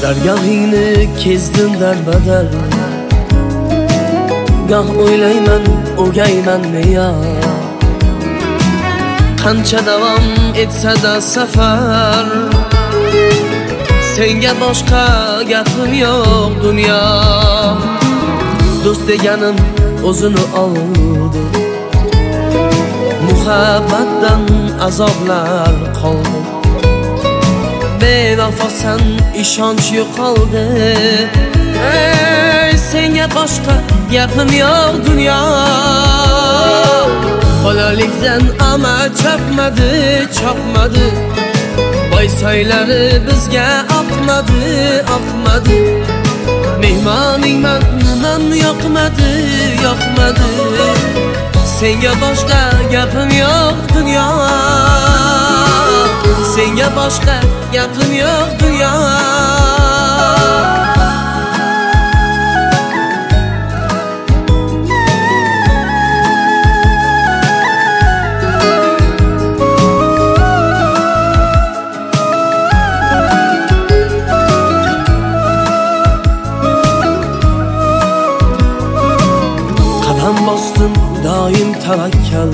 Dargohingni kezdim darbadar. Goh o'ylayman, o'gayman meya. Qancha davom etsa-da safar, senga boshqa gapim yo'q dunyo. Do'st deganim o'zini oldi, muhabbatdan azoblar qoldi. Bevafosan ishonch yo'qoldi. Senga boshqa gapim yo'q dunyo. Bolalikdan omad chopmadi. Boy soylari bizga oqmadi. Mehmoningman, nimam yoqmadi. Senga boshqa gapim yo'q dunyo. Senga boshqa gapim yo'q dunyo. Qadam bosdim doim tavakkal,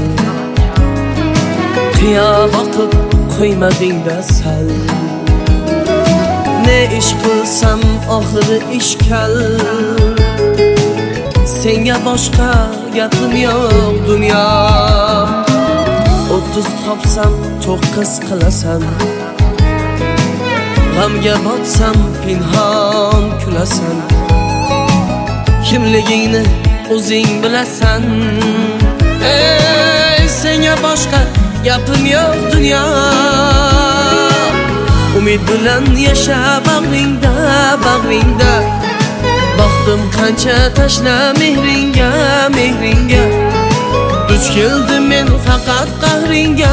qiya boqib qo'ymading-da sal. Ne ish qilsam oxiri ishkal. Senga boshqa gapim yo'q dunyo. 30 topsam 9 qilasan, g'amga botsam pinhon kulasan. Kimligingni o'zing bilasan. Senga boshqa gapim yo'q dunyo. Umid bilan yasha bag'ringda. Baxtim qancha tashla mehringga. Duch keldim men faqat qahringga.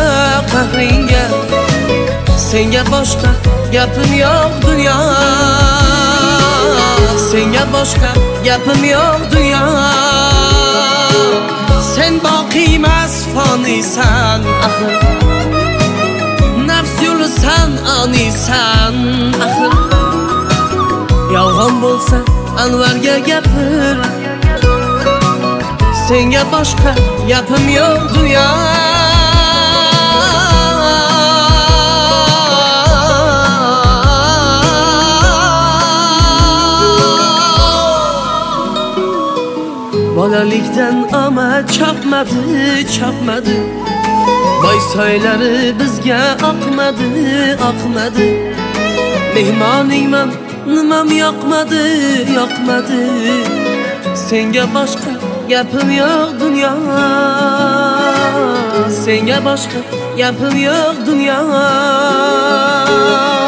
Senga boshqa gapim yo'q dunyo. Senga boshqa gapim yo'q dunyo. Sen boqiy emas foniysan axir. Nafs yo'lisan onisan axir. Yolg'on bo'lsa Anvarga gapir. Senga boshqa gapim yo'q dunyo. Bolalikdan omad chopmadi. Boy soylari bizga oqmadi. Mehmoningman, nimam yoqmadi. Senga boshqa gapim yo'q dunyo. Senga boshqa gapim yo'q dunyo.